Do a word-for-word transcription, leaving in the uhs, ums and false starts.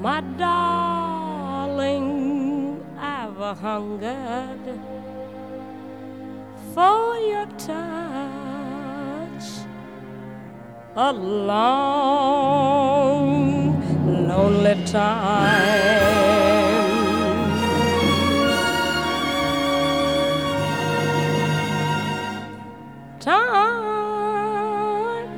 My darling, I've hungered for your touch a long, lonely time.